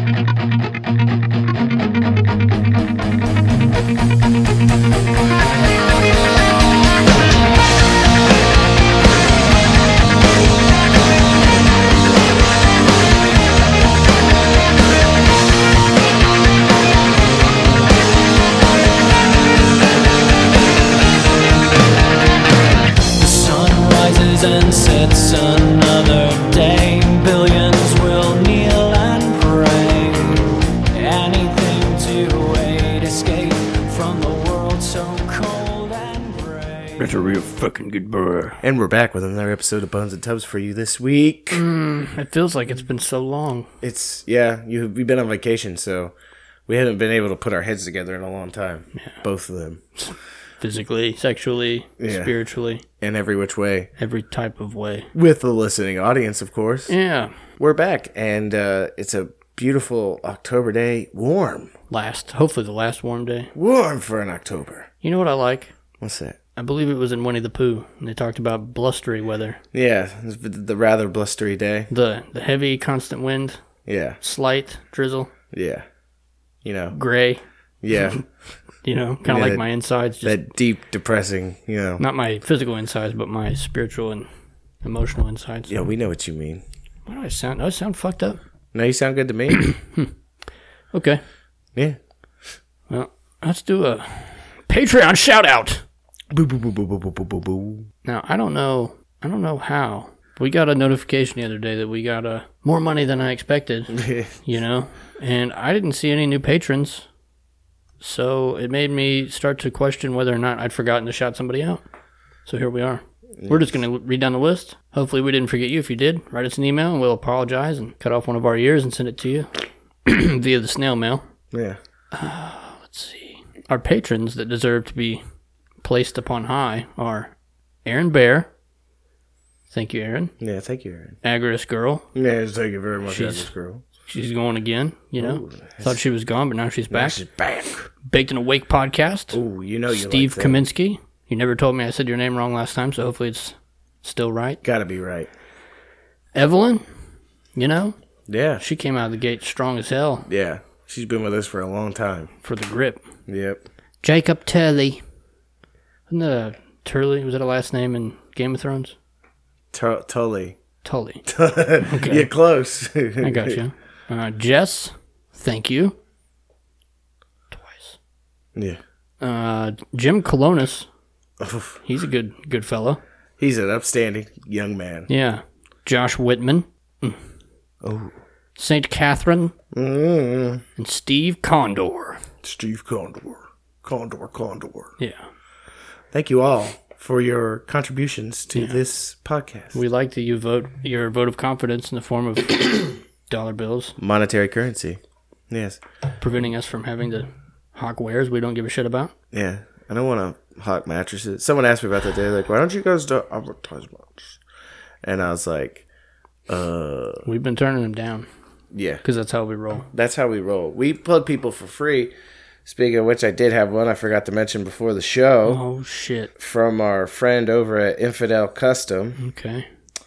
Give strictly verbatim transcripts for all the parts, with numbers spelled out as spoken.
And sets another day. Billions will kneel and pray. Anything to aid escape from the world so cold and gray. That's a real fucking good burr. And we're back with another episode of Bones and Tubs for you this week. Mm, it feels like it's been so long. It's, yeah, you, we've been on vacation, so we haven't been able to put our heads together in a long time. Yeah. Both of them. Physically, sexually, yeah. Spiritually. In every which way. Every type of way. With the listening audience, of course. Yeah. We're back, and uh, it's a beautiful October day. Warm. Last. Hopefully the last warm day. Warm for an October. You know what I like? What's that? I believe it was in Winnie the Pooh, and they talked about blustery weather. Yeah, the rather blustery day. The the heavy, constant wind. Yeah. Slight drizzle. Yeah. You know. Gray. Yeah. You know, kind of yeah, like that, my insides. Just that deep, depressing, you know. Not my physical insides, but my spiritual and emotional insides. Yeah, we know what you mean. Why do I sound? Do I sound fucked up? No, you sound good to me. Okay. Yeah. Well, let's do a Patreon shout out. Boo, boo, boo, boo, boo, boo, boo, boo. Now, I don't know. I don't know how. We got a notification the other day that we got uh, more money than I expected. You know, and I didn't see any new patrons. So it made me start to question whether or not I'd forgotten to shout somebody out. So here we are. Yes. We're just going to read down the list. Hopefully we didn't forget you. If you did, write us an email and we'll apologize and cut off one of our ears and send it to you via the snail mail. Yeah. Uh, let's see. Our patrons that deserve to be placed upon high are Aaron Bear. Thank you, Aaron. Yeah, thank you, Aaron. Agris Girl. Yeah, thank you very much, She's, Agris Girl. She's going again, you know. Ooh, thought she was gone, but now she's back. Now she's back. Baked in Awake podcast. Oh, you know you Steve like that. Kaminsky. You never told me I said your name wrong last time, so hopefully it's still right. Gotta be right. Evelyn, you know. Yeah. She came out of the gate strong as hell. Yeah. She's been with us for a long time. For the grip. Yep. Jacob Turley. Wasn't that a Turley? Was that a last name in Game of Thrones? T- Tully. Tully. Okay. You're close. I got you. Uh, Jess, thank you. Twice. Yeah. Uh, Jim Colonis. He's a good good fellow. He's an upstanding young man. Yeah. Josh Whitman. Mm. Oh. Saint Catherine. Mm. And Steve Condor. Steve Condor. Condor, Condor. Yeah. Thank you all for your contributions to yeah. this podcast. We like that you vote your vote of confidence in the form of dollar bills. Monetary currency. Yes. Preventing us from having to hawk wares we don't give a shit about. Yeah. I don't want to hawk mattresses. Someone asked me about that day, like, why don't you guys do advertisements? And I was like, uh... We've been turning them down. Yeah. Because that's how we roll. That's how we roll. We plug people for free. Speaking of which, I did have one I forgot to mention before the show. Oh, shit. From our friend over at Infidel Custom. Okay.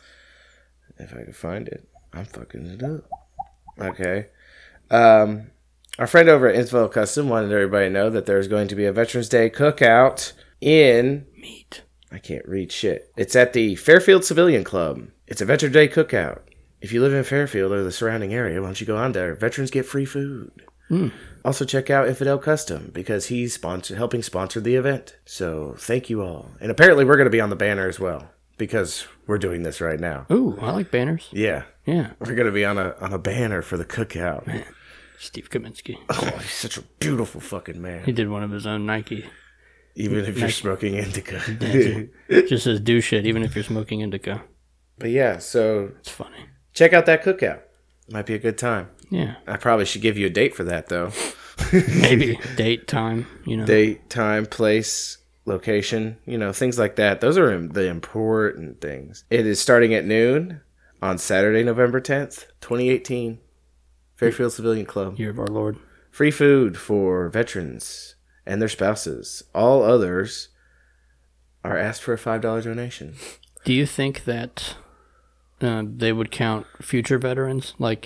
If I can find it. I'm fucking it up. Okay. Um, our friend over at Infidel Custom wanted everybody to know that there's going to be a Veterans Day cookout in... Meat. I can't read shit. It's at the Fairfield Civilian Club. It's a Veterans Day cookout. If you live in Fairfield or the surrounding area, why don't you go on there? Veterans get free food. Mm. Also check out Infidel Custom because he's sponsor, helping sponsor the event. So thank you all. And apparently we're going to be on the banner as well because we're doing this right now. Ooh, I like banners. Yeah. Yeah. We're going to be on a on a banner for the cookout. Man, Steve Kaminsky. Oh, he's such a beautiful fucking man. He did one of his own Nike. Even if Nike. you're smoking indica. Just says do shit even if you're smoking indica. But yeah, so... It's funny. Check out that cookout. Might be a good time. Yeah. I probably should give you a date for that, though. Maybe. Date, time, you know. Date, time, place, location, you know, things like that. Those are the important things. It is starting at noon on Saturday, November tenth, twenty eighteen. Fairfield Civilian Club. Year of our Lord. Free food for veterans and their spouses. All others are asked for a five dollars donation. Do you think that uh, they would count future veterans? Like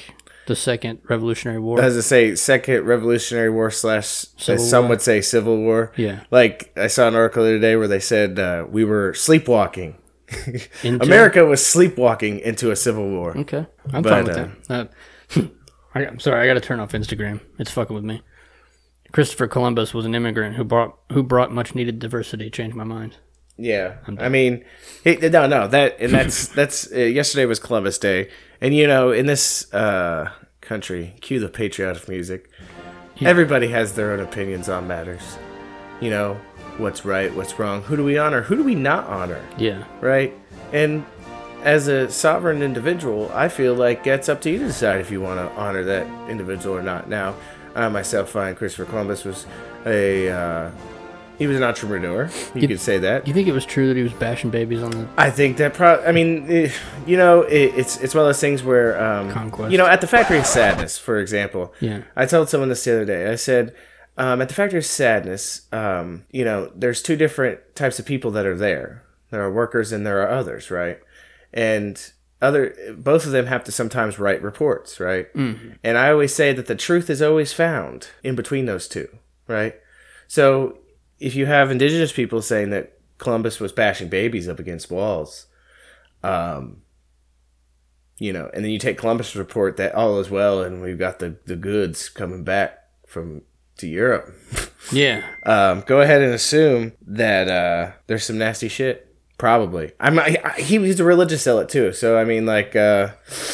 The Second Revolutionary War. As I say, Second Revolutionary War slash, Civil as some War. would say, Civil War. Yeah. Like, I saw an article the other day where they said uh, we were sleepwalking. Into- America was sleepwalking into a civil war. Okay. I'm But, fine with uh, that. Uh, I, I'm sorry, I got to turn off Instagram. It's fucking with me. Christopher Columbus was an immigrant who brought who brought much needed diversity. Changed my mind. Yeah, I mean, he, no, no, that and that's that's uh, yesterday was Columbus Day, and you know, in this uh, country, cue the patriotic music. Yeah. Everybody has their own opinions on matters. You know, what's right, what's wrong, who do we honor, who do we not honor, Yeah. right? And as a sovereign individual, I feel like it's up to you to decide if you want to honor that individual or not. Now, I myself find Christopher Columbus was a uh, he was an entrepreneur. You, You- could say that. You think it was true that he was bashing babies on the I think that pro. I mean, eh, you know, it, it's it's one of those things where, um, Conquest. you know, at the Factory of Sadness, for example. Yeah. I told someone this the other day. I said, um, at the Factory of Sadness, um, you know, there's two different types of people that are there. There are workers and there are others, right? And other both of them have to sometimes write reports, right? Mm-hmm. And I always say that the truth is always found in between those two, right? So if you have indigenous people saying that Columbus was bashing babies up against walls, um, you know, and then you take Columbus' report that all is well and we've got the, the goods coming back from to Europe. Yeah. um, go ahead and assume that uh, there's some nasty shit. Probably. I'm. I, I, he, he's a religious zealot too. So I mean, like, uh,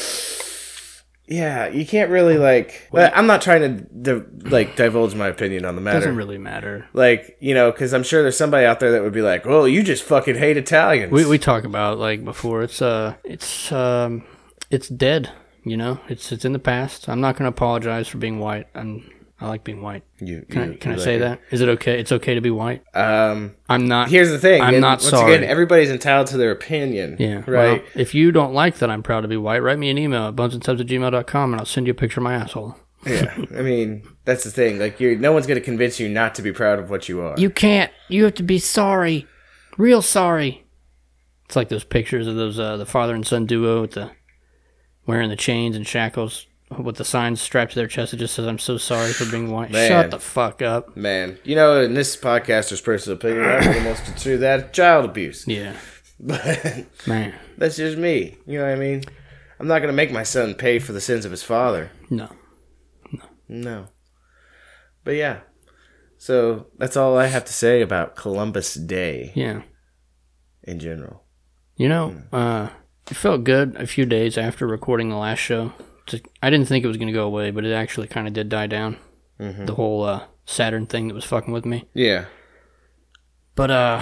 yeah, you can't really like. Well, I'm not trying to di- like divulge my opinion on the matter. Doesn't really matter. Like, you know, because I'm sure there's somebody out there that would be like, "Well, you just fucking hate Italians." We we talk about like before. It's uh it's um it's dead. You know, it's it's in the past. I'm not gonna apologize for being white. I'm I like being white. You, Can you- I, can you I like say it. that? Is it okay? It's okay to be white. Um, I'm not. here's the thing. I'm and not once sorry. Again, everybody's entitled to their opinion. Yeah. Right. Well, if you don't like that I'm proud to be white, write me an email at bonesandtubs at gmail dot com and I'll send you a picture of my asshole. Yeah. I mean, that's the thing. Like, you, no one's going to convince you not to be proud of what you are. You can't. You have to be sorry. Real sorry. It's like those pictures of those uh, the father and son duo with the wearing the chains and shackles with the signs strapped to their chest. It just says, "I'm so sorry for being white." Man. Shut the fuck up. Man, you know, in this podcaster's personal opinion, I would almost consider that child abuse. Yeah. But Man. that's just me. You know what I mean? I'm not going to make my son pay for the sins of his father. No. No. But yeah. So that's all I have to say about Columbus Day Yeah. in general. You know, uh, it felt good a few days after recording the last show. To, I didn't think it was going to go away, but it actually kind of did die down. Mm-hmm. The whole uh, Saturn thing that was fucking with me. Yeah. But, uh,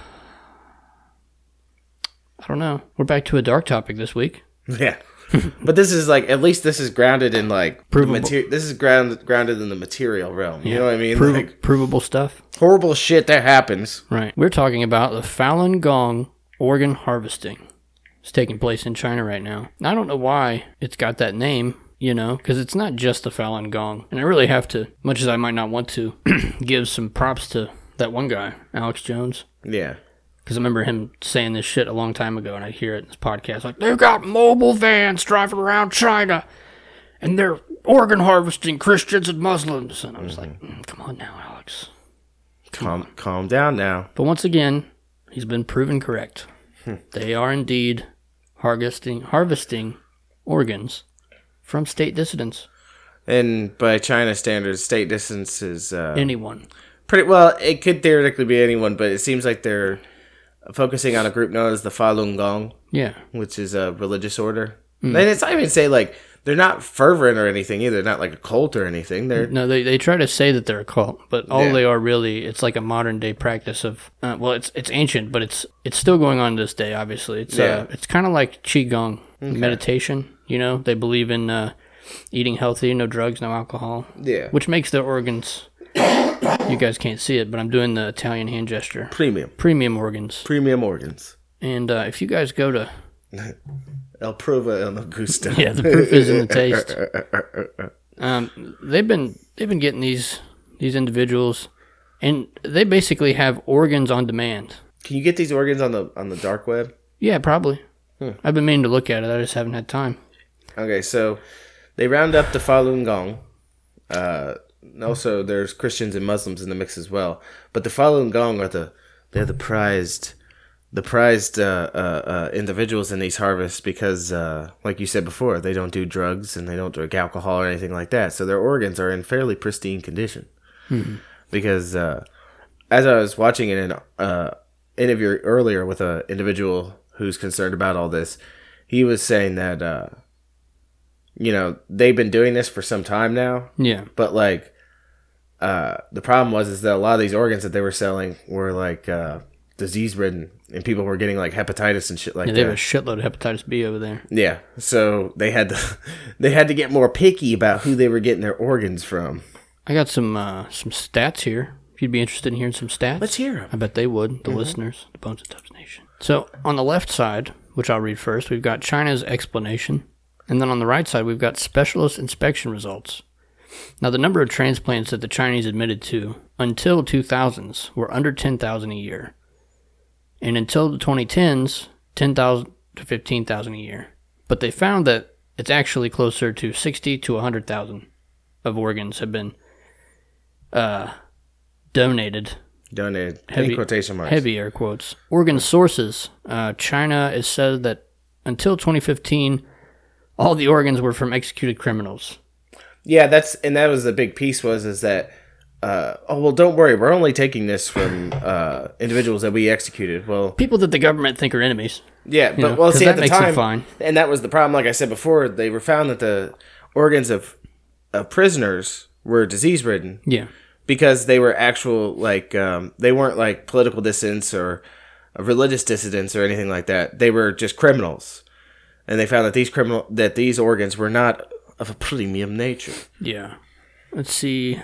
I don't know. We're back to a dark topic this week. Yeah. But this is like, at least this is grounded in like, Provable. mater- this is grounded grounded in the material realm. You know what I mean? Prov- Like, provable stuff. horrible shit that happens. Right. We're talking about the Falun Gong organ harvesting. It's taking place in China right now. I don't know why it's got that name, you know, because it's not just the Falun Gong. And I really have to, much as I might not want to, give some props to that one guy, Alex Jones. Yeah. Because I remember him saying this shit a long time ago, and I hear it in this podcast. Like, they've got mobile vans driving around China, and they're organ harvesting Christians and Muslims. And I was like, mm, come on now, Alex. Calm, calm down now. But once again, he's been proven correct. They are indeed harvesting harvesting organs from state dissidents. And by China standards, state distance is uh, Anyone. pretty well. It could theoretically be anyone, but it seems like they're focusing on a group known as the Falun Gong, Yeah. which is a religious order. And it's not even say like they're not fervent or anything either. They're not like a cult or anything. They're No, they, they try to say that they're a cult, but all Yeah. they are really, it's like a modern day practice of, uh, well, it's it's ancient, but it's it's still going on to this day, obviously. It's Yeah. uh, it's kind of like Qigong, meditation, you know? They believe in uh, eating healthy, no drugs, no alcohol, yeah which makes their organs, you guys can't see it, but I'm doing the Italian hand gesture, premium premium organs. premium organs. And uh, if you guys go to, El Prova El Gusto. yeah, the proof is in the taste. Um, they've been they've been getting these these individuals, and they basically have organs on demand. Can you get these organs on the on the dark web? Yeah, probably. I've been meaning to look at it. I just haven't had time. Okay, so they round up the Falun Gong. Uh, also, there's Christians and Muslims in the mix as well. But the Falun Gong are the they're the prized the prized uh, uh, uh, individuals in these harvests because, uh, like you said before, they don't do drugs and they don't drink alcohol or anything like that. So their organs are in fairly pristine condition. Mm-hmm. Because uh, as I was watching an uh, interview earlier with an individual who's concerned about all this, he was saying that, uh, you know, they've been doing this for some time now. Yeah. But, like, uh, the problem was is that a lot of these organs that they were selling were, like, uh, disease-ridden. And people were getting, like, hepatitis and shit like yeah, that. they have a shitload of hepatitis B over there. Yeah. So they had to, they had to get more picky about who they were getting their organs from. I got some uh, some stats here. If you'd be interested in hearing some stats. Let's hear them. I bet they would, the mm-hmm. listeners, the Bones and Tubs Nation. So, on the left side, which I'll read first, we've got China's explanation. And then on the right side, we've got specialist inspection results. Now, the number of transplants that the Chinese admitted to until two thousands were under ten thousand a year. And until the twenty tens, ten thousand to fifteen thousand a year. But they found that it's actually closer to sixty to one hundred thousand of organs have been uh, donated. Donated. Heavy, in quotation marks. Heavy air quotes. Organ sources. Uh, China has said that until twenty fifteen, all the organs were from executed criminals. Yeah, that's and that was the big piece was is that uh, oh well, don't worry, we're only taking this from uh, individuals that we executed. Well, people that the government think are enemies. Yeah, but know, well, see that at the makes time, it fine. And that was the problem. Like I said before, they were found that the organs of of prisoners were disease ridden. Yeah, because they were actual like um, they weren't like political dissidents or religious dissidents or anything like that. They were just criminals, and they found that these criminal that these organs were not of a premium nature. Yeah, let's see.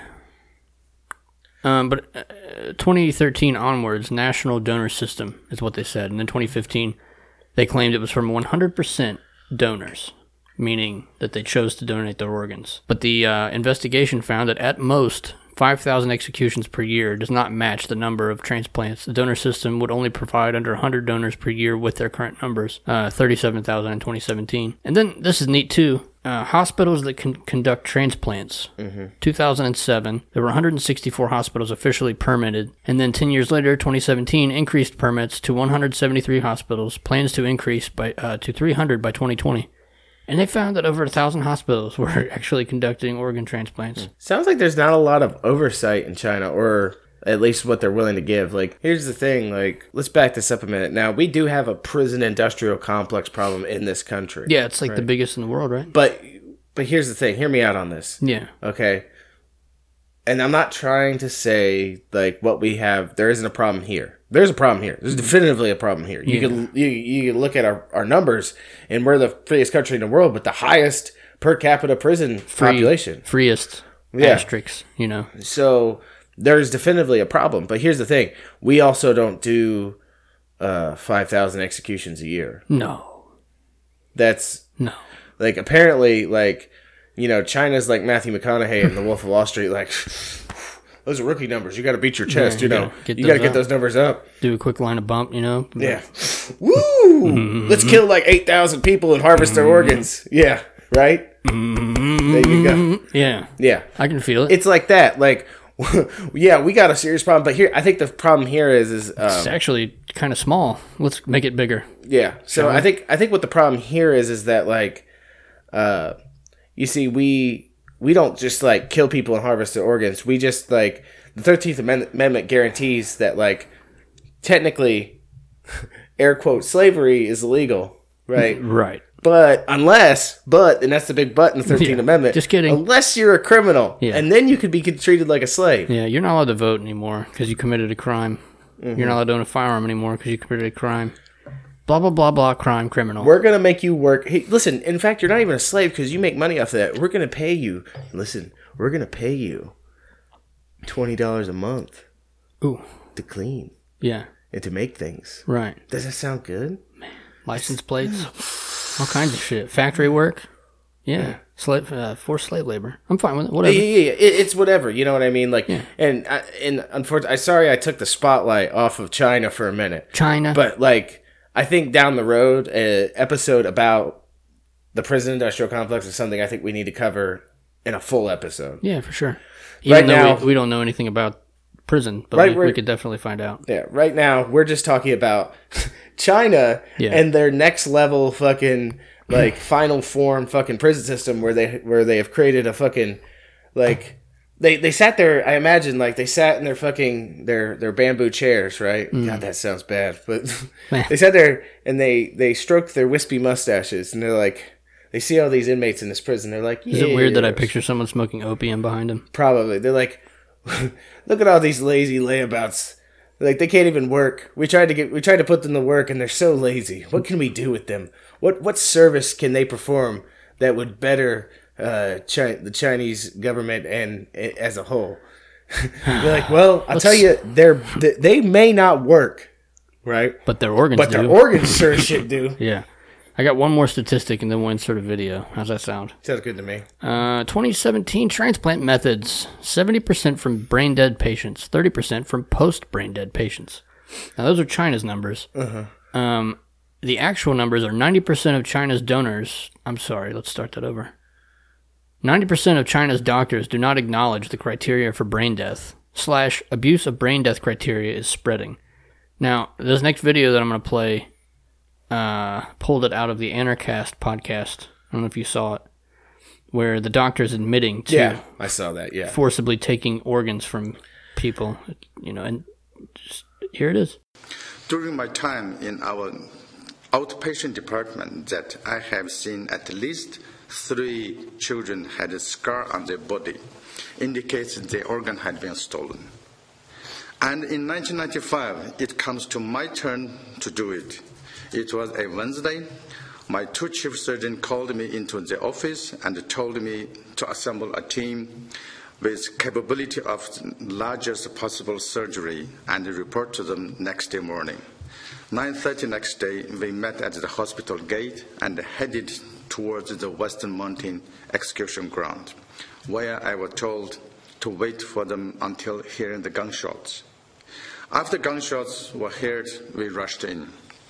Um, but uh, twenty thirteen onwards, national donor system is what they said, and then twenty fifteen, they claimed it was from one hundred percent donors, meaning that they chose to donate their organs. But the uh, investigation found that at most five thousand executions per year does not match the number of transplants. The donor system would only provide under one hundred donors per year with their current numbers, uh, thirty-seven thousand in twenty seventeen. And then, this is neat too, uh, hospitals that can conduct transplants. Mm-hmm. two thousand seven, there were one hundred sixty-four hospitals officially permitted. And then ten years later, twenty seventeen, increased permits to one hundred seventy-three hospitals, plans to increase by uh, to three hundred by twenty twenty. And they found that over a thousand hospitals were actually conducting organ transplants. Sounds like there's not a lot of oversight in China, or at least what they're willing to give. Like, here's the thing, like, let's back this up a minute. Now, we do have a prison industrial complex problem in this country. Yeah, it's like right? the biggest in the world, right? But, but here's the thing. Hear me out on this. Yeah. Okay? And I'm not trying to say, like, what we have, there isn't a problem here. There's a problem here. There's definitively a problem here. You yeah. can you, you can look at our, our numbers, and we're the freest country in the world, but the highest per capita prison Free, population. Freest yeah. asterisks, you know. So there's definitively a problem. But here's the thing. We also don't do uh, five thousand executions a year. No. That's... No. Like, apparently, like, you know, China's like Matthew McConaughey in The Wolf of Wall Street, like... Those are rookie numbers. You got to beat your chest, yeah, you, you know. Gotta you got to get those numbers up. Do a quick line of bump, you know. Yeah. Woo! Mm-hmm. Let's kill like eight thousand people and harvest mm-hmm. their organs. Yeah, right? Mm-hmm. There you go. Yeah. Yeah. I can feel it. It's like that. Like, yeah, we got a serious problem. But here, I think the problem here is... is um, it's actually kind of small. Let's make it bigger. Yeah. So I think I think what the problem here is is that, like, uh, you see, we... We don't just, like, kill people and harvest their organs. We just, like, the thirteenth Amendment guarantees that, like, technically, air quote, slavery is illegal, right? Right. But unless, but, and that's the big but in the thirteenth yeah, Amendment. Just kidding. Unless you're a criminal. Yeah. And then you could be treated like a slave. Yeah, you're not allowed to vote anymore because you committed a crime. Mm-hmm. You're not allowed to own a firearm anymore because you committed a crime. Blah, blah, blah, blah, crime, criminal. We're going to make you work. Hey, listen, in fact, you're not even a slave because you make money off of that. We're going to pay you. Listen, we're going to pay you twenty dollars a month. Ooh. To clean. Yeah. And to make things. Right. Does that sound good? Man. License plates. All kinds of shit. Factory work. Yeah. yeah. Slave, uh, forced slave labor. I'm fine with it. Whatever. Yeah, yeah, yeah. It, it's whatever. You know what I mean? Like, yeah. and, I, and unfortunately, I'm sorry I took the spotlight off of China for a minute. China. But, like... I think down the road, an episode about the prison industrial complex is something I think we need to cover in a full episode. Yeah, for sure. Even Right though now- we, we don't know anything about prison, but Right, we, we're- we could definitely find out. Yeah, right now we're just talking about China Yeah. and their next level fucking like final form fucking prison system where they where they have created a fucking like they they sat there. I imagine like they sat in their fucking their their bamboo chairs, right? Mm. God, that sounds bad, but they sat there and they they stroked their wispy mustaches and they're like. They see all these inmates in this prison. They're like, Is it weird that I "Yes." picture someone smoking opium behind him? Probably. They're like, look at all these lazy layabouts. Like they can't even work. We tried to get, we tried to put them to work, and they're so lazy. What can we do with them? What what service can they perform that would better uh, Chi- the Chinese government and eh, as a whole? They're like, well, I'll tell you, they're they, they may not work, right? But their organs But do. their organs sure as shit do. Yeah. I got one more statistic and then we'll insert a video. How's that sound? Sounds good to me. Uh, twenty seventeen transplant methods. seventy percent from brain-dead patients. thirty percent from post-brain-dead patients. Now, those are China's numbers. Uh-huh. Um, the actual numbers are ninety percent of China's donors. I'm sorry, let's start that over. ninety percent of China's doctors do not acknowledge the criteria for brain death. Slash, abuse of brain death criteria is spreading. Now, this next video that I'm going to play... Uh, pulled it out of the Anarchast podcast. I don't know if you saw it, where the doctor's admitting to Yeah, I saw that. Yeah. forcibly taking organs from people, you know, and just, here it is. During my time in our outpatient department, that I have seen at least three children had a scar on their body, indicates the organ had been stolen. And in nineteen ninety-five, it comes to my turn to do it. It was a Wednesday. My two chief surgeons called me into the office and told me to assemble a team with capability of largest possible surgery and report to them next day morning. nine thirty next day, we met at the hospital gate and headed towards the Western Mountain execution ground, where I was told to wait for them until hearing the gunshots. After gunshots were heard, we rushed in.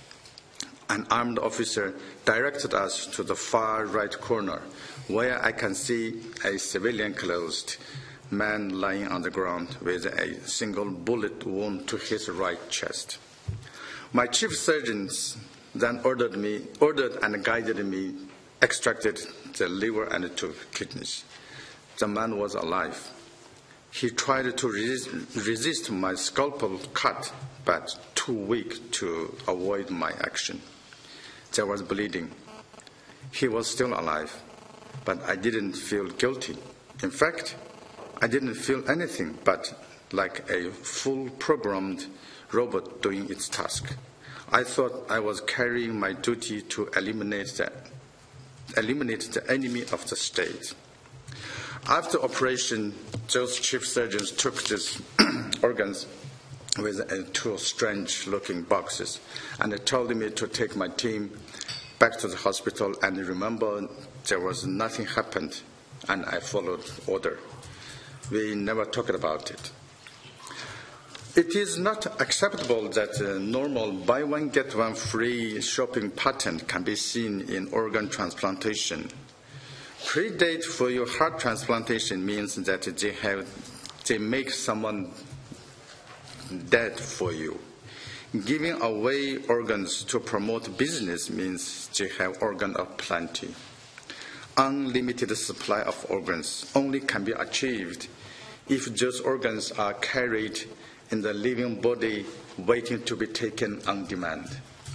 An armed officer directed us to the far right corner, where I can see a civilian-clothed man lying on the ground with a single bullet wound to his right chest. My chief surgeons then ordered me, ordered and guided me, extracted the liver and two kidneys. The man was alive. He tried to resist, resist my scalpel cut, but too weak to avoid my action. There was bleeding. He was still alive, but I didn't feel guilty. In fact, I didn't feel anything but like a full programmed robot doing its task. I thought I was carrying my duty to eliminate the, eliminate the enemy of the state. After operation, those chief surgeons took these organs with uh, two strange-looking boxes, and they told me to take my team back to the hospital and remember there was nothing happened, and I followed order. We never talked about it. It is not acceptable that a normal buy one get one free shopping pattern can be seen in organ transplantation. Pre-date for your heart transplantation means that they have they make someone dead for you. Giving away organs to promote business means they have organ of plenty. Unlimited supply of organs only can be achieved if those organs are carried in the living body waiting to be taken on demand.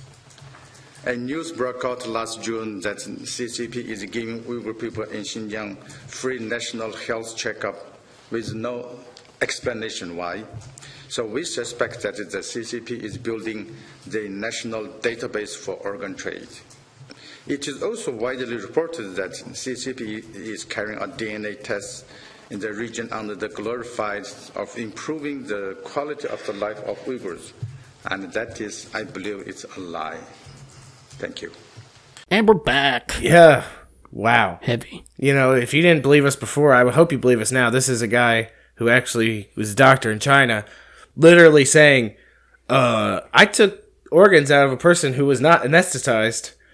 A news broke out last June that C C P is giving Uyghur people in Xinjiang free national health checkup with no explanation why. So we suspect that the C C P is building the national database for organ trade. It is also widely reported that C C P is carrying out D N A tests in the region under the glorified of improving the quality of the life of Uyghurs. And that is, I believe, it's a lie. Thank you. And we're back. Yeah. Wow. Heavy. You know, if you didn't believe us before, I would hope you believe us now. This is a guy who actually was a doctor in China, literally saying, uh, I took organs out of a person who was not anesthetized,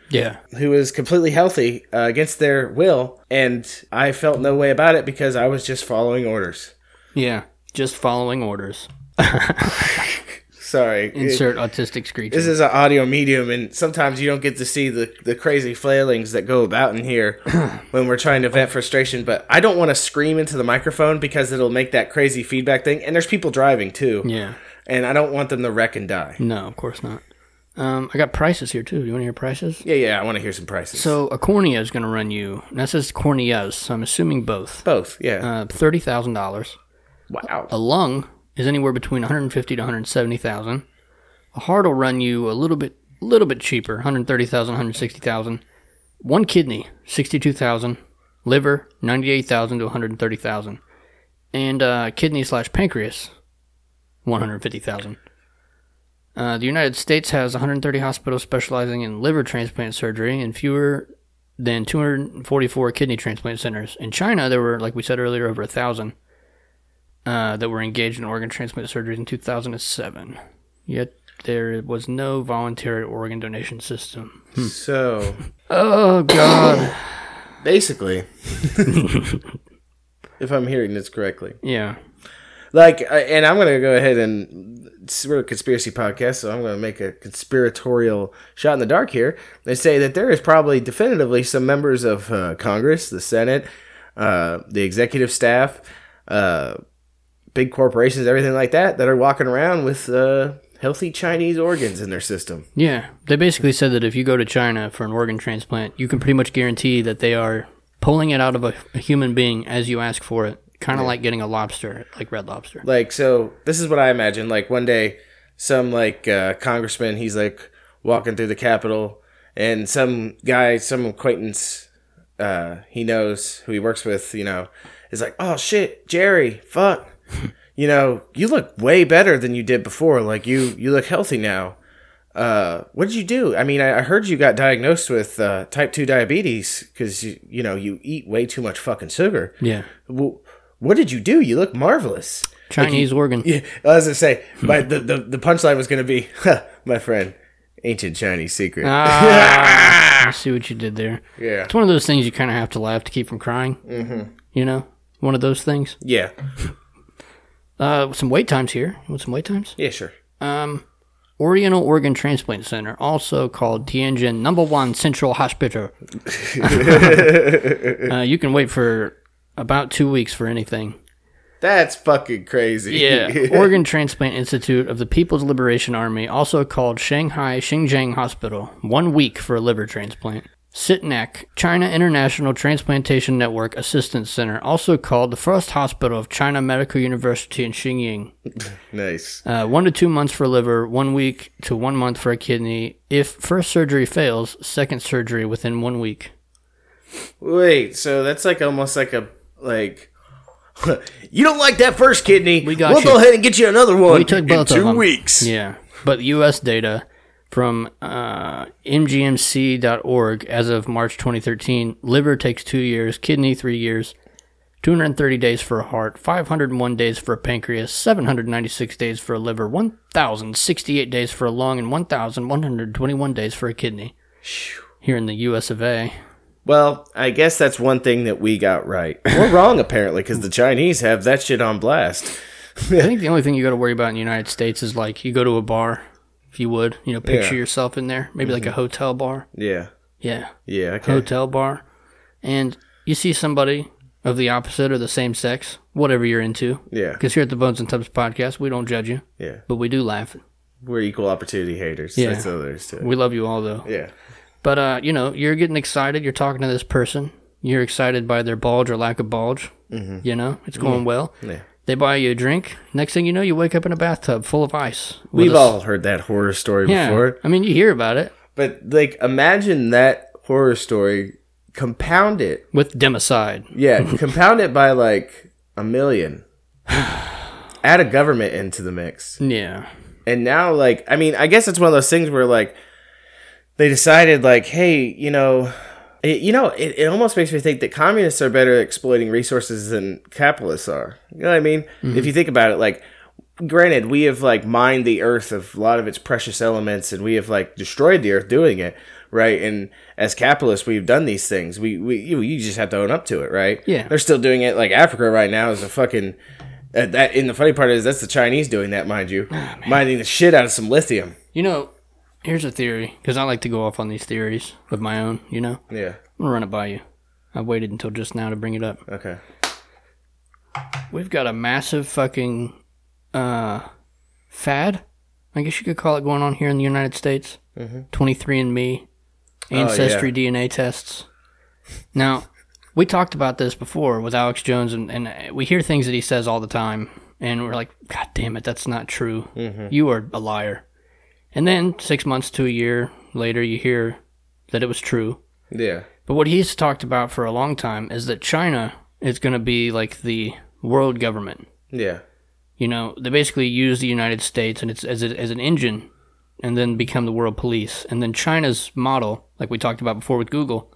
Yeah. who was completely healthy uh, against their will, and I felt no way about it because I was just following orders. Yeah. Just following orders. Sorry. Insert autistic screeching. This is an audio medium, and sometimes you don't get to see the, the crazy flailings that go about in here when we're trying to vent frustration. But I don't want to scream into the microphone because it'll make that crazy feedback thing. And there's people driving, too. Yeah. And I don't want them to wreck and die. No, of course not. Um, I got prices here, too. Do you want to hear prices? Yeah, yeah, I want to hear some prices. So a cornea is going to run you, and that says corneas, so I'm assuming both. Both, yeah. Uh, thirty thousand dollars. Wow. A lung is anywhere between one hundred fifty to one hundred seventy thousand. A heart will run you a little bit, little bit cheaper, one hundred thirty thousand, one hundred sixty thousand. One kidney, sixty-two thousand. Liver, ninety-eight thousand to one hundred thirty thousand. And uh, kidney slash pancreas, one hundred fifty thousand. Uh, the United States has one hundred thirty hospitals specializing in liver transplant surgery and fewer than two hundred forty-four kidney transplant centers. In China, there were, like we said earlier, over one thousand uh, that were engaged in organ transplant surgeries in two thousand seven. Yet there was no voluntary organ donation system. Hmm. So, Oh, God. basically, if I'm hearing this correctly, Yeah. like, uh, and I'm going to go ahead and, we're a conspiracy podcast, so I'm going to make a conspiratorial shot in the dark here. They say that there is probably definitively some members of uh, Congress, the Senate, uh, the executive staff, uh, big corporations, everything like that, that are walking around with uh, healthy Chinese organs in their system. Yeah. They basically said that if you go to China for an organ transplant, you can pretty much guarantee that they are pulling it out of a, a human being as you ask for it. Kind of Yeah. like getting a lobster, like Red Lobster. Like, so this is what I imagine. Like, one day, some, like, uh, congressman, he's, like, walking through the Capitol, and some guy, some acquaintance uh, he knows, who he works with, you know, is like, oh, shit, Jerry, fuck. You know, you look way better than you did before. Like, you, you look healthy now. Uh, what did you do? I mean, I, I heard you got diagnosed with uh, type two diabetes because, you, you know, you eat way too much fucking sugar. Yeah. Well, what did you do? You look marvelous. Chinese organ. Yeah, I was going to say, my, the, the, the punchline was going to be, huh, my friend, ancient Chinese secret. Ah, I see what you did there. Yeah. It's one of those things you kind of have to laugh to keep from crying. Mm-hmm. You know? One of those things. Yeah. Uh, some wait times here. You want some wait times? Yeah, sure. Um, Oriental Organ Transplant Center, also called Tianjin Number One Central Hospital. uh, you can wait for about two weeks for anything. That's fucking crazy. Yeah. Organ Transplant Institute of the People's Liberation Army, also called Shanghai Xinjiang Hospital. One week for a liver transplant. SITNAC, China International Transplantation Network Assistance Center, also called the First Hospital of China Medical University in Xinying. Nice. Uh, one to two months for liver, one week to one month for a kidney. If first surgery fails, second surgery within one week. Wait, so that's like almost like a, like, you don't like that first kidney. We got we'll you. go ahead and get you another one We took both in of two them. weeks. Yeah, but U S data from uh, M G M C dot org as of March twenty thirteen, liver takes two years, kidney three years, two hundred thirty days for a heart, five hundred one days for a pancreas, seven hundred ninety-six days for a liver, one thousand sixty-eight days for a lung, and one thousand one hundred twenty-one days for a kidney. Here in the U S of A. Well, I guess that's one thing that we got right. We're wrong, apparently, because the Chinese have that shit on blast. I think the only thing you got to worry about in the United States is like you go to a bar, if you would, you know, picture Yeah. yourself in there, maybe like a hotel bar. Yeah. Yeah. Yeah, okay. Hotel bar, and you see somebody of the opposite or the same sex, whatever you're into. Yeah. Because here at the Bones and Tubs podcast, we don't judge you, Yeah. but we do laugh. We're equal opportunity haters. Yeah. That's all there is to it. We love you all, though. Yeah. But, uh, you know, you're getting excited. You're talking to this person. You're excited by their bulge or lack of bulge. Mm-hmm. You know, it's going well. Yeah. They buy you a drink. Next thing you know, you wake up in a bathtub full of ice. with We've a s- all heard that horror story yeah. before. I mean, you hear about it But, like, imagine that horror story, compound it. with democide. Yeah, compound it by, like, a million. Add a government into the mix. Yeah. And now, like, I mean, I guess it's one of those things where, like, they decided, like, hey, you know, it, you know, it, it almost makes me think that communists are better at exploiting resources than capitalists are. You know what I mean? Mm-hmm. If you think about it, like, granted, we have, like, mined the earth of a lot of its precious elements, and we have, like, destroyed the earth doing it. right? And as capitalists, we've done these things. We we you, you just have to own up to it, right? Yeah. They're still doing it. Like Africa right now is a fucking uh, that. And the funny part is that's the Chinese doing that, mind you, oh, mining the shit out of some lithium. You know, here's a theory because I like to go off on these theories of my own. You know. Yeah. I'm gonna run it by you. I waited until just now to bring it up. Okay. We've got a massive fucking uh, fad, I guess you could call it, going on here in the United States. Mm-hmm. twenty-three and me, Ancestry oh, yeah. D N A tests. Now, we talked about this before with Alex Jones, and, and we hear things that he says all the time, and we're like, God damn it, that's not true. Mm-hmm. You are a liar. And then six months to a year later, you hear that it was true. Yeah. But what he's talked about for a long time is that China is going to be like the world government. Yeah. You know, they basically use the United States and it's as a, as an engine and then become the world police. And then China's model, like we talked about before with Google,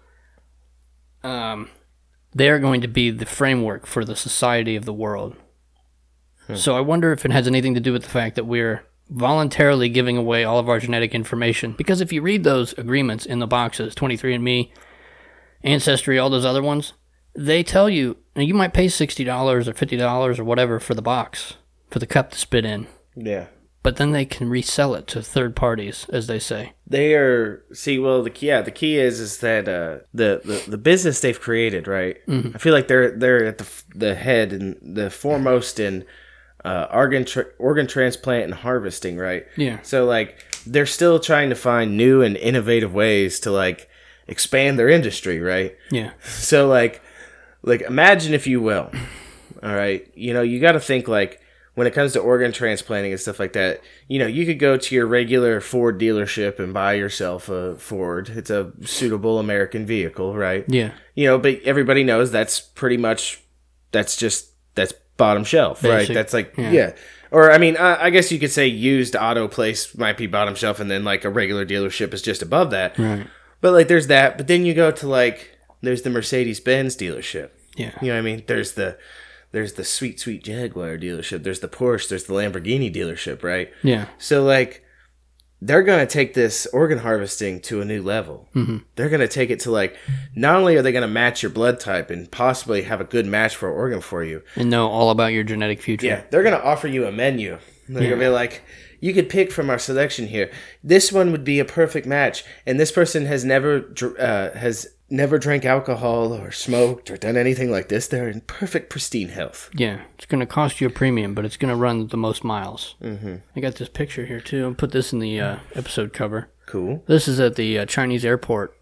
um, they're going to be the framework for the society of the world. Hmm. So I wonder if it has anything to do with the fact that we're voluntarily giving away all of our genetic information. Because if you read those agreements in the boxes, twenty-three and me, Ancestry, all those other ones, they tell you, you might pay sixty dollars or fifty dollars or whatever for the box, for the cup to spit in. Yeah. But then they can resell it to third parties, as they say. They are, see, well, the key, yeah, the key is is that uh, the, the, the business they've created, right? Mm-hmm. I feel like they're they're at the the head and the foremost in uh, organ tra- organ transplant and harvesting, right? Yeah. So like they're still trying to find new and innovative ways to like expand their industry, right? Yeah. So like like imagine, if you will, all right, you know, you got to think like when it comes to organ transplanting and stuff like that, you know, you could go to your regular Ford dealership and buy yourself a Ford. It's a suitable American vehicle, right? Yeah. You know, but everybody knows that's pretty much, that's just, that's bottom shelf, Basic. Right? That's like, yeah. yeah. Or, I mean, I, I guess you could say used auto place might be bottom shelf and then like a regular dealership is just above that. Right. But like there's that, but then you go to like, there's the Mercedes-Benz dealership. Yeah. You know what I mean? There's the... There's the sweet, sweet Jaguar dealership. There's the Porsche. There's the Lamborghini dealership, right? Yeah. So, like, they're going to take this organ harvesting to a new level. Mm-hmm. They're going to take it to, like, not only are they going to match your blood type and possibly have a good match for an organ for you. And know all about your genetic future. Yeah. They're going to offer you a menu. They're yeah. going to be like, you could pick from our selection here. This one would be a perfect match. And this person has never, uh, has... never drank alcohol or smoked or done anything like this. They're in perfect, pristine health. Yeah, it's going to cost you a premium, but it's going to run the most miles. Mm-hmm. I got this picture here, too. I'll put this in the uh, episode cover. Cool. This is at the uh, Chinese airport.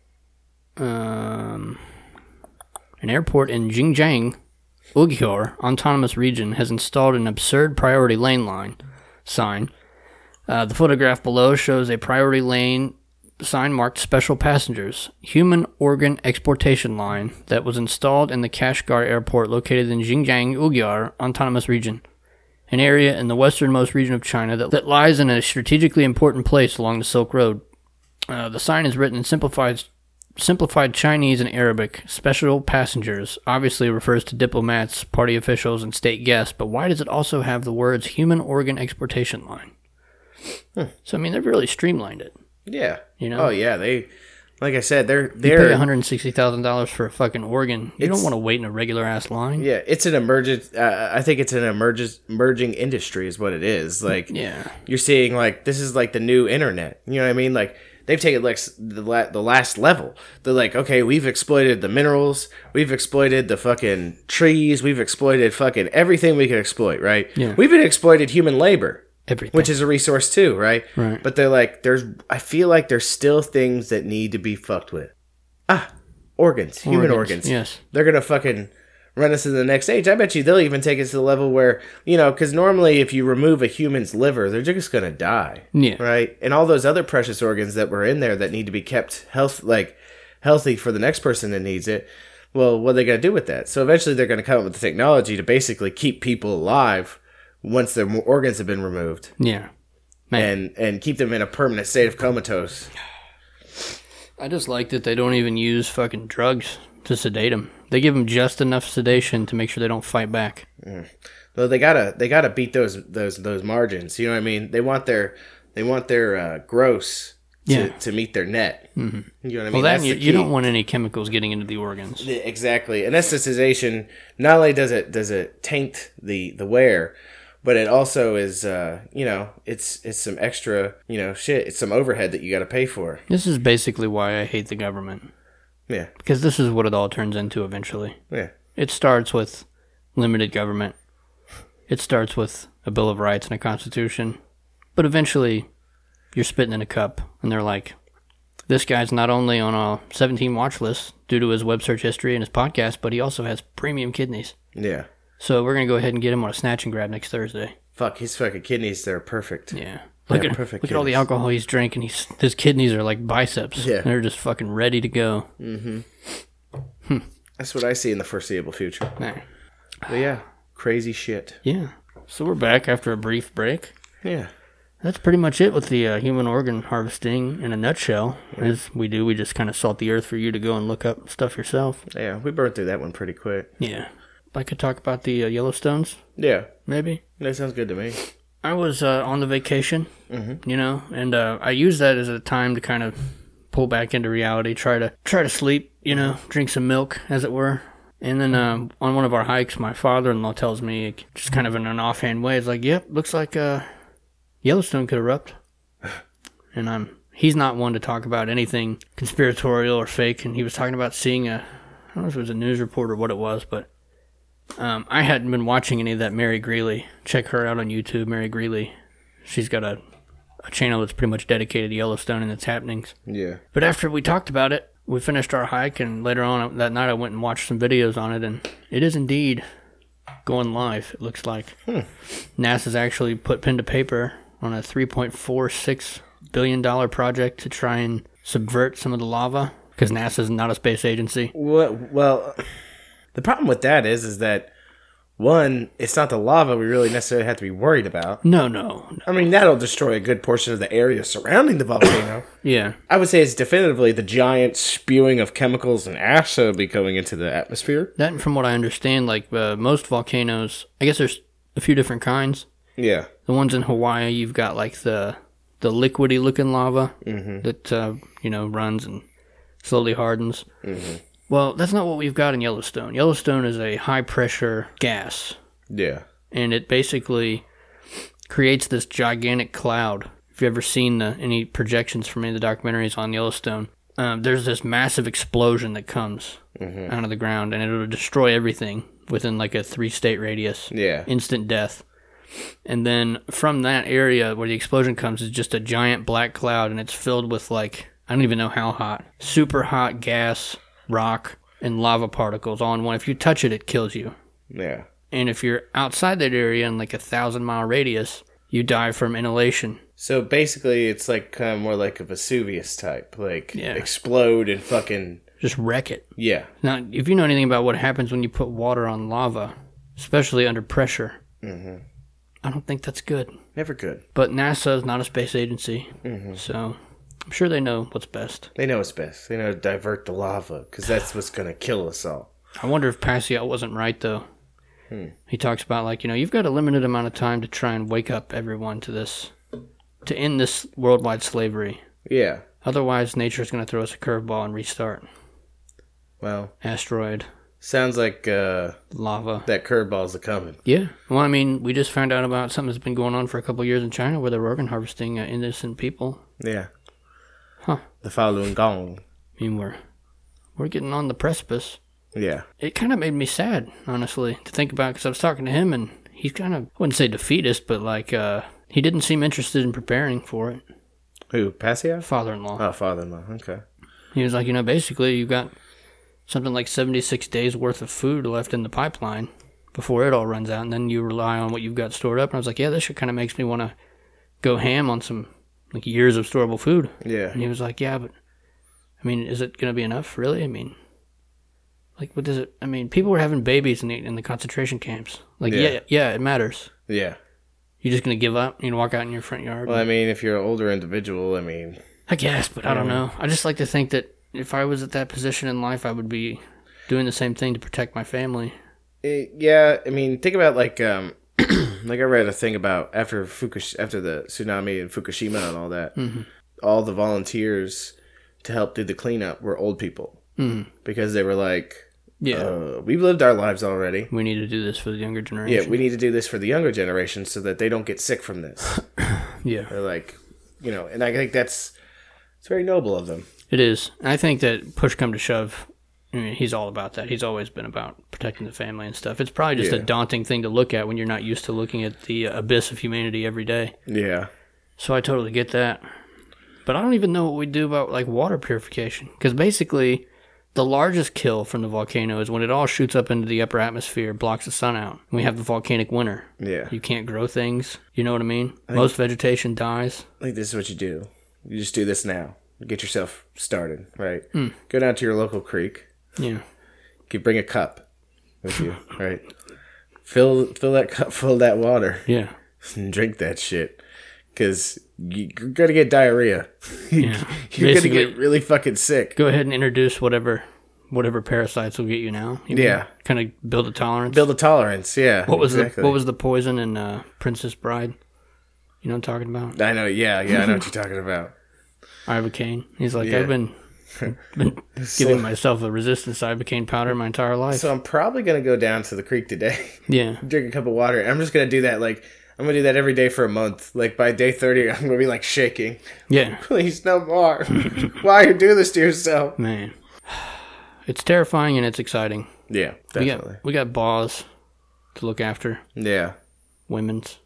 Um, an airport in Xinjiang, Uyghur Autonomous Region, has installed an absurd priority lane line sign. Uh, the photograph below shows a priority lane sign marked Special Passengers, Human Organ Exportation Line, that was installed in the Kashgar Airport located in Xinjiang Uyghur Autonomous Region, an area in the westernmost region of China that, that lies in a strategically important place along the Silk Road. Uh, the sign is written in simplified, simplified Chinese and Arabic. Special Passengers obviously refers to diplomats, party officials, and state guests, but why does it also have the words Human Organ Exportation Line? Hmm. So, I mean, they've really streamlined it. Yeah. You know? Oh, yeah. They, like I said, they're... they're you pay one hundred sixty thousand dollars for a fucking organ. You don't want to wait in a regular-ass line. Yeah, it's an emergent... Uh, I think it's an emergent, emerging industry is what it is. Like, yeah. You're seeing, like, this is like the new internet. You know what I mean? Like, they've taken, like, the, la- the last level. They're like, okay, we've exploited the minerals. We've exploited the fucking trees. We've exploited fucking everything we could exploit, right? Yeah. We've even exploited human labor. Everything. Which is a resource too, right? Right. But they're like, there's, I feel like there's still things that need to be fucked with. Ah, organs, human organs. organs. Yes. They're going to fucking run us to the next stage. I bet you they'll even take us to the level where, you know, because normally if you remove a human's liver, they're just going to die. Yeah. Right? And all those other precious organs that were in there that need to be kept health, like healthy for the next person that needs it. Well, what are they going to do with that? So eventually they're going to come up with the technology to basically keep people alive once their organs have been removed. Yeah. Man. And and keep them in a permanent state of comatose. I just like that they don't even use fucking drugs to sedate them. They give them just enough sedation to make sure they don't fight back. Mm. Well, they gotta they gotta beat those those those margins. You know what I mean? They want their they want their uh, gross to, Yeah. to meet their net. Mm-hmm. You know what I mean? Well, that That's you, the you key. don't want any chemicals getting into the organs. Yeah, exactly. Anesthetization, not only does it does it taint the, the wear, but it also is, uh, you know, it's it's some extra, you know, shit. It's some overhead that you got to pay for. This is basically why I hate the government. Yeah, Because this is what it all turns into eventually. yeah, It starts with limited government. It starts with a Bill of Rights and a Constitution. But eventually, you're spitting in a cup, and they're like, this guy's not only on a seventeen watch list due to his web search history and his podcast, but he also has premium kidneys. yeah. So we're going to go ahead and get him on a snatch and grab next Thursday. Fuck, his fucking kidneys, they're perfect. Yeah. Look, Yeah, at, perfect look at all the kidneys. alcohol he's drinking. He's, his kidneys are like biceps. Yeah. They're just fucking ready to go. That's what I see in the foreseeable future. Nah. But yeah, crazy shit. Yeah. So we're back after a brief break. Yeah. That's pretty much it with the uh, human organ harvesting in a nutshell. As we do, we just kind of salt the earth for you to go and look up stuff yourself. Yeah, we burned through that one pretty quick. Yeah. I could talk about the uh, Yellowstones, Yeah, maybe. that sounds good to me. I was uh, on the vacation, Mm-hmm. you know, and uh, I used that as a time to kind of pull back into reality, try to try to sleep, you know, drink some milk, as it were. And then uh, on one of our hikes, my father-in-law tells me, just kind of in an offhand way, it's like, yep, looks like uh, Yellowstone could erupt. And I'm he's not one to talk about anything conspiratorial or fake, and he was talking about seeing a, I don't know if it was a news report or what it was, but um, I hadn't been watching any of that Mary Greeley. Check her out on YouTube, Mary Greeley. She's got a, a channel that's pretty much dedicated to Yellowstone and its happenings. Yeah. But after we talked about it, we finished our hike, and later on that night I went and watched some videos on it, and it is indeed going live, it looks like. Hmm. NASA's actually put pen to paper on a three point four six billion dollars project to try and subvert some of the lava, because NASA's not a space agency. Well, well, the problem with that is, is that, one, it's not the lava we really necessarily have to be worried about. No, no. I mean, that'll destroy a good portion of the area surrounding the volcano. Yeah. I would say it's definitively the giant spewing of chemicals and ash that'll be going into the atmosphere. That, and from what I understand, like uh, most volcanoes, I guess there's a few different kinds. Yeah. The ones in Hawaii, you've got like the the liquidy looking lava that uh, you know runs and slowly hardens. Well, that's not what we've got in Yellowstone. Yellowstone is a high pressure gas, Yeah. and it basically creates this gigantic cloud. If you've ever seen the, any projections from any of the documentaries on Yellowstone, um, there's this massive explosion that comes out of the ground, and it'll destroy everything within like a three state radius. Yeah. Instant death. And then from that area where the explosion comes is just a giant black cloud, and it's filled with like, I don't even know how hot, super hot gas, rock, and lava particles all in one. If you touch it, it kills you. Yeah. And if you're outside that area in like a thousand mile radius, you die from inhalation. So basically, it's like kind of more like a Vesuvius type. Like, Yeah. explode and fucking. Just wreck it. Yeah. Now, if you know anything about what happens when you put water on lava, especially under pressure, mm-hmm. I don't think that's good. Never good. But NASA is not a space agency, Mm-hmm. so I'm sure they know what's best. They know it's best. They know to divert the lava because that's what's going to kill us all. I wonder if Pascal wasn't right, though. He talks about, like, you know, you've got a limited amount of time to try and wake up everyone to this, to end this worldwide slavery. Yeah. Otherwise, nature's going to throw us a curveball and restart. Well, Asteroid, sounds like uh, lava. that curveball's a coming. Yeah. Well, I mean, we just found out about something that's been going on for a couple of years in China where they're organ harvesting uh, innocent people. Yeah. Huh. The Falun Gong. I mean, we're, we're getting on the precipice. Yeah. It kind of made me sad, honestly, to think about, because I was talking to him, and he's kind of, I wouldn't say defeatist, but like, uh, he didn't seem interested in preparing for it. Who? Pascal? Father-in-law. Oh, father-in-law. Okay. He was like, you know, basically, you've got something like seventy-six days worth of food left in the pipeline before it all runs out, and then you rely on what you've got stored up. And I was like, yeah, this shit kind of makes me want to go ham on some, like, years of storable food. Yeah. And he was like, yeah, but, I mean, is it going to be enough, really? I mean, like, what does it, I mean, people were having babies in the, in the concentration camps. Like, Yeah. yeah, yeah, it matters. Yeah. You're just going to give up? You know, walk out in your front yard? Well, I mean, if you're an older individual, I mean, I guess, but I don't know. I just like to think that if I was at that position in life, I would be doing the same thing to protect my family. it, yeah. I mean, think about like, um, like I read a thing about after Fukush- after the tsunami and Fukushima and all that. all the volunteers to help do the cleanup were old people. Mm. Because they were like, Yeah. uh, we've lived our lives already. We need to do this for the younger generation. Yeah, we need to do this for the younger generation so that they don't get sick from this. Yeah. They're like, you know, and I think that's it's very noble of them. It is. And I think that push come to shove, I mean, he's all about that. He's always been about protecting the family and stuff. It's probably just Yeah. a daunting thing to look at when you're not used to looking at the abyss of humanity every day. Yeah. So I totally get that. But I don't even know what we do about, like, water purification. Because basically, the largest kill from the volcano is when it all shoots up into the upper atmosphere, blocks the sun out. We have the volcanic winter. Yeah. You can't grow things. You know what I mean? Most vegetation dies. I think this is what you do. You just do this now. Get yourself started, right? Mm. Go down to your local creek. Yeah. You bring a cup with you, right? Fill fill that cup full of that water Yeah. and drink that shit. Because you're going to get diarrhea. Yeah. You're going to Basically- get really fucking sick. Go ahead and introduce whatever whatever parasites will get you now. You Yeah. Kind of build a tolerance. Build a tolerance, yeah. what was exactly. the what was the poison in uh, Princess Bride? You know what I'm talking about? I know, yeah, yeah, I know what you're talking about. Ibocaine. He's like, Yeah. I've been been giving myself a resistance ibocaine powder my entire life. So I'm probably going to go down to the creek today, yeah. drink a cup of water. I'm just going to do that, like, I'm going to do that every day for a month. Like, by day thirty, I'm going to be, like, shaking. Yeah. Please, no more. Why you do this to yourself? Man. It's terrifying and it's exciting. Yeah, We definitely. got we got balls to look after, Yeah, women's.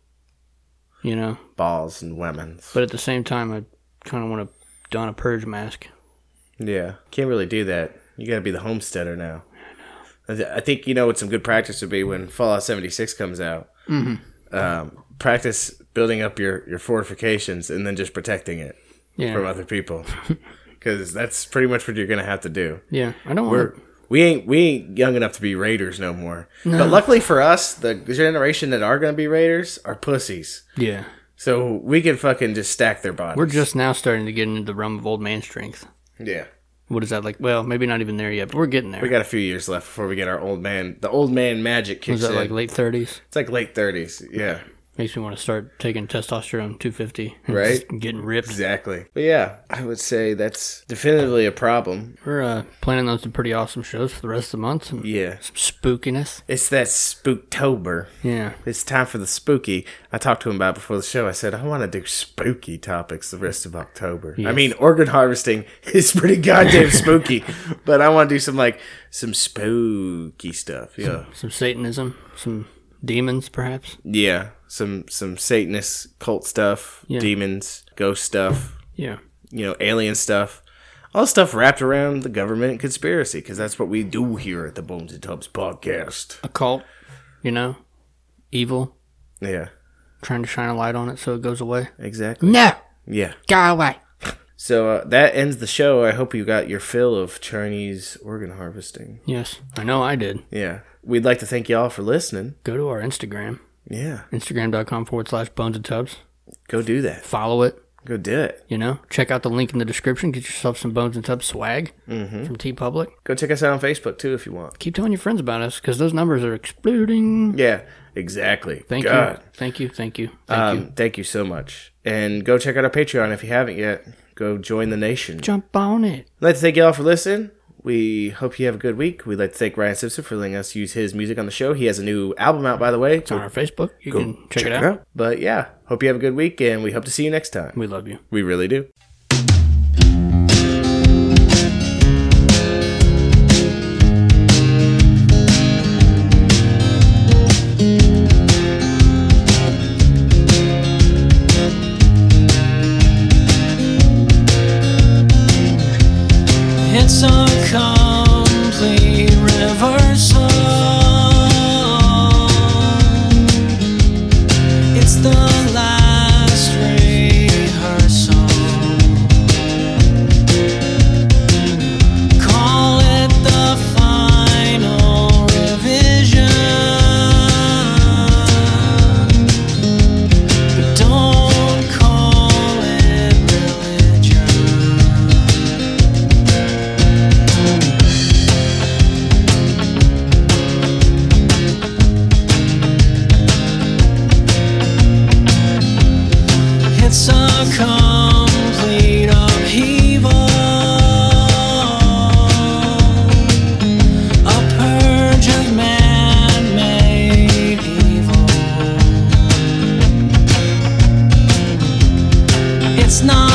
You know? balls and women's. But at the same time I kinda wanna don a purge mask. Yeah, can't really do that. You got to be the homesteader now. I, th- I think you know what some good practice would be when Fallout seventy-six comes out. Mm-hmm. Um, practice building up your, your fortifications and then just protecting it Yeah. from other people, because that's pretty much what you're gonna have to do. Yeah. I don't We're want we ain't we ain't young enough to be raiders no more. But luckily for us, the generation that are gonna be raiders are pussies. Yeah. So we can fucking just stack their bodies. We're just now starting to get into the realm of old man strength. yeah. What is that like? Well, maybe not even there yet, but we're getting there. We got a few years left before we get our old man. The old man magic kicks Was that in. like late thirties? It's like late thirties. Yeah, Makes me want to start taking testosterone two fifty. and Right? just getting ripped. exactly. But yeah, I would say that's definitively a problem. We're uh, planning on some pretty awesome shows for the rest of the month. Some, Yeah, some spookiness. it's that Spooktober. Yeah. It's time for the spooky. I talked to him about it before the show. I said, I want to do spooky topics the rest of October. I Yes. mean, organ harvesting is pretty goddamn spooky, but I want to do some, like, some spooky stuff. Yeah. Some Satanism. Some demons, perhaps. Yeah. Some, some Satanist cult stuff, Yeah. demons, ghost stuff, Yeah. you know, alien stuff. All stuff wrapped around the government and conspiracy, because that's what we do here at the Bones and Tubs podcast. Occult. You know? Evil. Yeah, Trying to shine a light on it so it goes away. exactly. No! Yeah. Go away! So uh, that ends the show. I hope you got your fill of Chinese organ harvesting. Yes. I know I did. Yeah. We'd like to thank y'all for listening. Go to our Instagram. Yeah. Instagram.com forward slash bones and tubs. Go do that. Follow it. Go do it. You know? Check out the link in the description. Get yourself some Bones and Tubs swag Mm-hmm. from TeePublic. Go check us out on Facebook, too, if you want. Keep telling your friends about us because those numbers are exploding. Yeah, exactly. Thank God. you. Thank you. Thank you. Thank Um, you. thank you so much. And go check out our Patreon if you haven't yet. Go join the nation. Jump on it. I'd like to thank y'all for listening. We hope you have a good week. We'd like to thank Ryan Simpson for letting us use his music on the show. He has a new album out, by the way. It's on our Facebook. You can check, it, out. But yeah, hope you have a good week, and we hope to see you next time. We love you. We really do. It's a complete reversal. It's the last rehearsal. Call it the final revision. But don't call it religion. It's a complete it's not